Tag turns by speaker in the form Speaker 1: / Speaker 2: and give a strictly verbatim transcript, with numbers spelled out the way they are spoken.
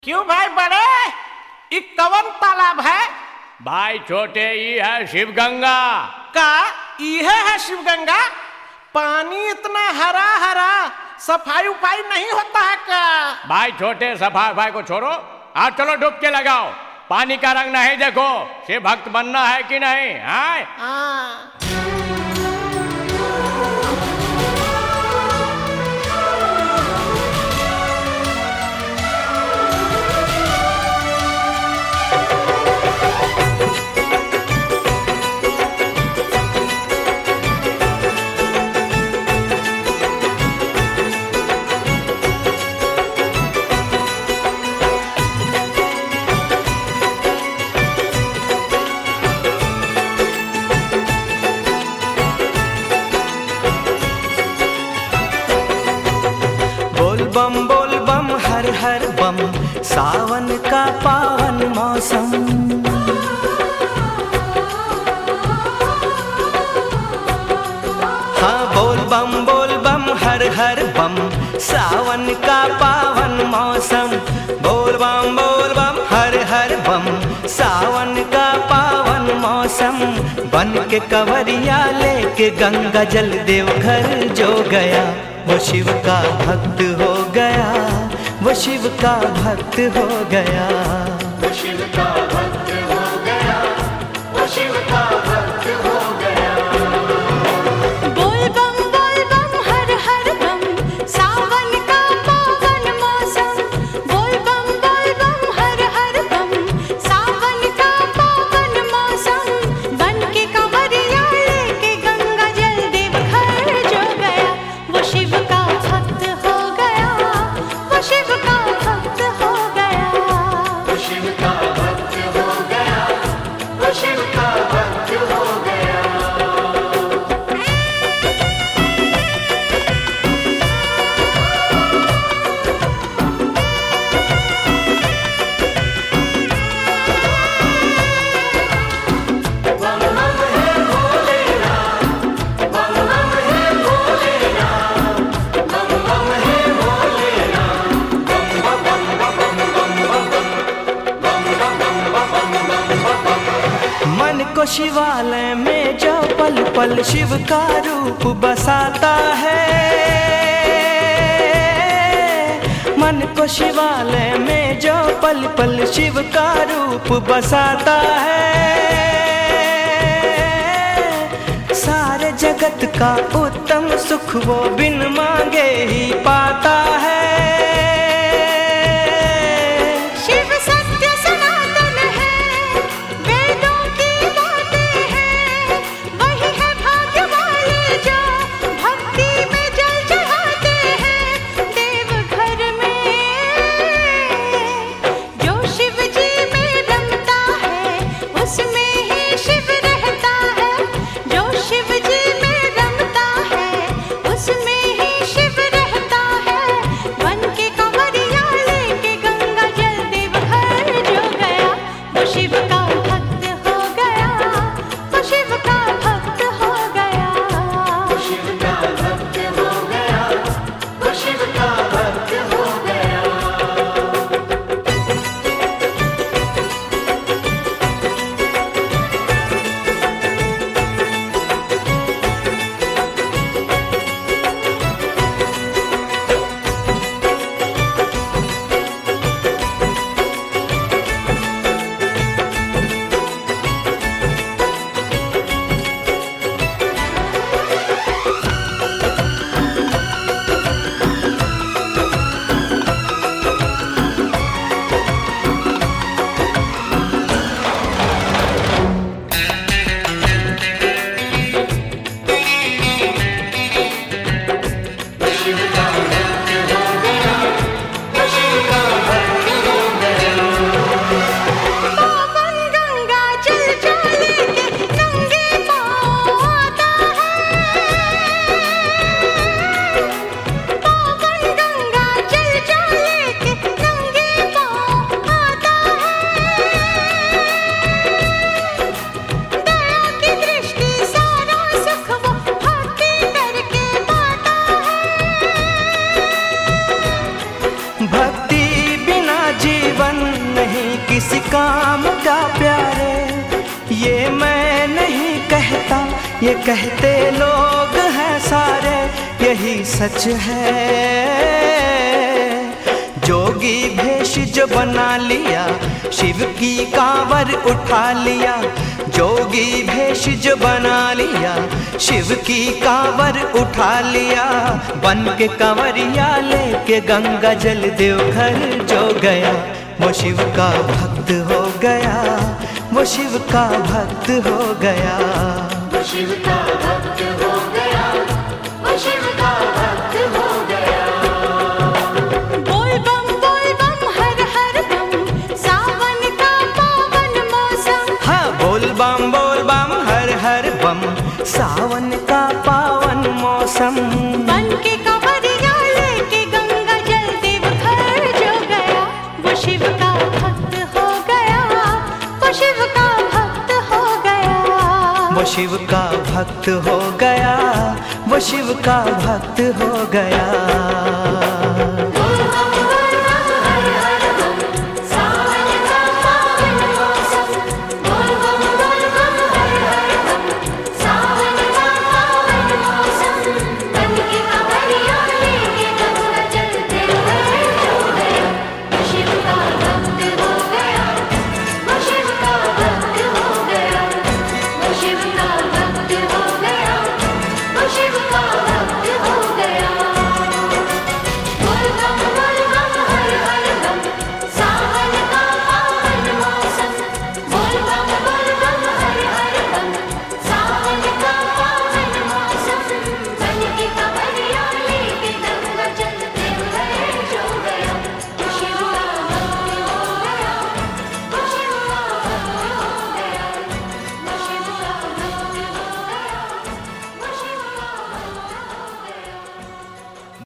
Speaker 1: क्यों भाई बड़े, ये कवन तालाब है?
Speaker 2: भाई छोटे ये है शिव गंगा
Speaker 1: का ये है शिव गंगा? पानी इतना हरा हरा, सफाई उफाई नहीं होता है का?
Speaker 2: भाई छोटे सफाई भाई को छोड़ो, आज चलो डुबकी लगाओ। पानी का रंग नहीं देखो, शिव भक्त बनना है कि नहीं? हाय
Speaker 1: हाँ।
Speaker 3: बम बोल बम हर हर बम, सावन का पावन मौसम। हाँ बोल बम बोल बम हर हर बम, सावन का पावन मौसम। बोल बम बोल बम हर हर बम, सावन का पावन मौसम। बन के कंवरिया लेके गंगा जल देवघर जो गया, वो शिव का भक्त हो गया, वो शिव का भक्त हो गया,
Speaker 4: वो शिव का भक्त हो गया, वो शिव का भक्त हो गया।
Speaker 5: बोल बम बोल बम हर हर बम, सावन का पावन मौसम। बोल बम बोल बम हर हर बम, सावन का पावन मौसम। बन के कंवरिया लेके गंगा जल देवघर जो गया, वो शिव का भक्त हो गया, वो शिव का भक्त हो गया,
Speaker 4: वो शिव का भक्त हो गया, वो शिव का भक्त हो गया। बम बम है भोलेनाथ, बम बम है भोलेनाथ, बम बम है भोलेनाथ, बम बम बम बम बम बम बम बम बम।
Speaker 3: मन को शिवालय में जो पल पल शिव का रूप बसाता है, मन को शिवालय में जो पल पल शिव का रूप बसाता है। सारे जगत का उत्तम सुख वो बिन मांगे ही पाता है।
Speaker 5: शिव सत्य सनातन है, वेदों की बातें हैं। वही है भाग्य वाले जो भक्ति में जल चढ़ाते हैं। देवघर में जो शिव जी में रमता है, उसमें ही शिव रहता है। जो शिव जी में रमता है, उसमें ही शिव रहता है। बन के
Speaker 3: जीवन नहीं किसी काम का प्यारे, ये मैं नहीं कहता, ये कहते लोग हैं सारे, यही सच है। जोगी भेष जो बना लिया, शिव की कांवर उठा लिया, जोगी भेष जो बना लिया, शिव की कांवर उठा लिया, बन के कंवरिया लेके गंगा जल देवघर जो गया, वो शिव का भक्त हो गया, वो शिव का भक्त हो गया,
Speaker 4: वो शिव का भक्त हो गया, वो शिव का भक्त हो गया।
Speaker 5: बोल बम बोल बम हर हर बम, सावन का पावन मौसम।
Speaker 3: हाँ बोल बम बोल बम हर हर बम, सावन का पावन मौसम।
Speaker 5: बन के कंवरिया लेके गंगा जल देवघर जो गया, वो शिव का भक्त हो गया, वो शिव का भक्त हो गया,
Speaker 3: वो शिव का भक्त हो गया, वो शिव का भक्त हो गया।